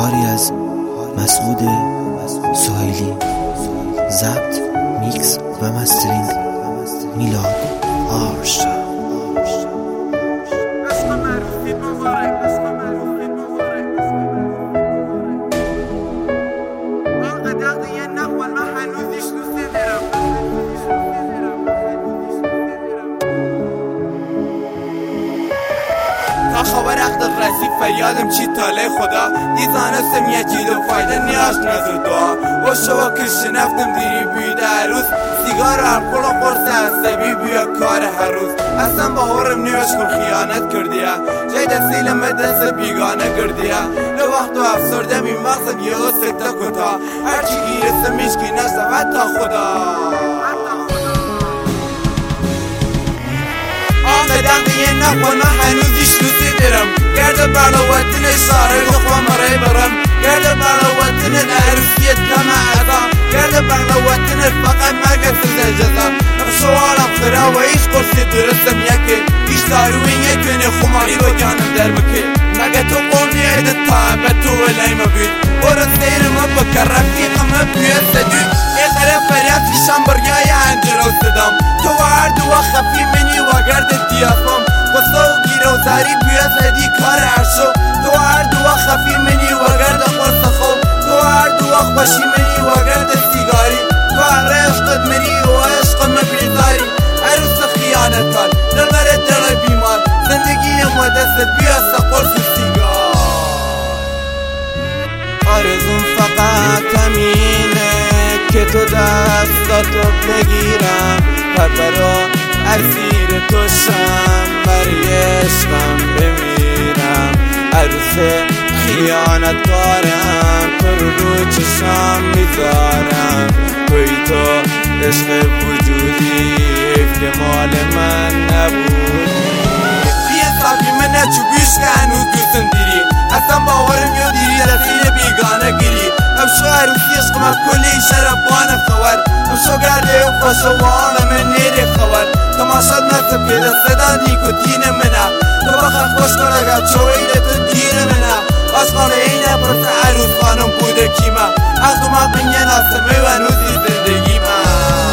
کاری از مسعود سهیلی، ضبط، میکس و مسترینگ میلاد آرش. خبر اخت رسید فریادم چی تاله خدا دیزانستم یه جیل و فایده نیاز نظر دعا و شوا کشی نفتم دیری بیده هر روز سیگار الکل و قرص عصبی بیا کار هر روز اصلا باورم نیوش کن خیانت کردیا جای دستیلم دست بیگانه کردیا لو وقت و افسردم این مقصد یه و سکتا کتا هرچی گیرستم میشکی نشتم حتی خدا دقیقه نخوان من هنوزیش دوستی دارم گرده بلاوتین اشاره لخوام رای برم گرده بلاوتین عروسیت کم اعضا گرده بلاوتین فقط مرگت سزه جزا سوالم خرا و ایش قرصی درستم یکی ایش داروین یکنی خماری و جانم در بکی مگه تو قومی عید تابه تو ولی مبید برو سیر ما بکر رفیق ما بیاد سدید ای خرا فریاد کشم برگای انجر و صدام تو وارد و خفی منی و گرد دیافم قصه و گیره و زاری بیاد هدی کار عرشو تو وارد و خفی منی و گرد قرص خوب تو وارد و خوشی منی و گرد سیگاری تو هر عشقت منی و عشق مبیزاری عروس خیانتان دلبر دل بیمار زندگی ما دست بیاد قرص و سیگار آرزون فقط همینه که تو دستاتو بگیرم پرپرو اسیر تو شم برای عشقم بمیرم عروس خیانتکارم تو رو چشم میذارم توی تو عشق وجودی حیف مال من نبود بیه صافی من نچوبیش که هنوز دوستم دیری اصلا باورم یا دیری رفیل بیگانه گیری امشو عروسی عشقم کلی شربانه خبر امشو گرده و خوش و عالم نیری خبر تماشاد نصب که صدا نیکوتین منه تو بخواه خوش کنه چویل تو دیر منه باشقال اینه برس عروس خانم بوده کیمه اخدو ما قنیه ناسمه و نوزی زندگی من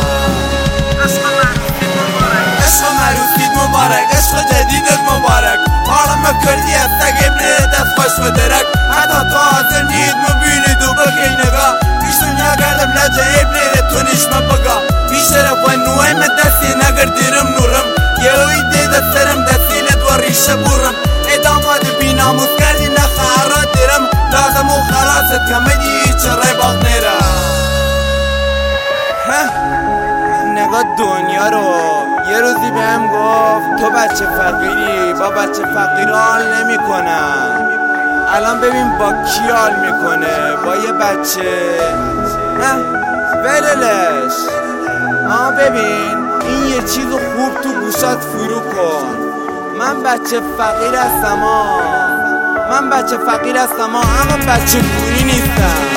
عشق عروسیت مبارک عشق جدیدت مبارک حالم کردی از تگه ابنه دست خوش و درک حتی تو حاضر نید مبینید و بکی نگاه پیش دنیا کردم لجه ابنه تو نشمه بگاه پیش رف و نوی من دستی نگردیرم نورم یه اوی دیده سرم دستیلت و ریشه بورم ادامات بی ناموز کردی نخارا دیرم لازم و خلاصت کمدی چرای باغ نیرم نگاه دنیا رو یه روزی بهم گفت تو بچه فقیری با بچه فقیر حال نمی کنم الان ببین با کی حال میکنه با یه بچه نه وللش ببین این یه چیز خوب تو گوشات فرو کن من بچه فقیر هستم اما بچه گوری نیستم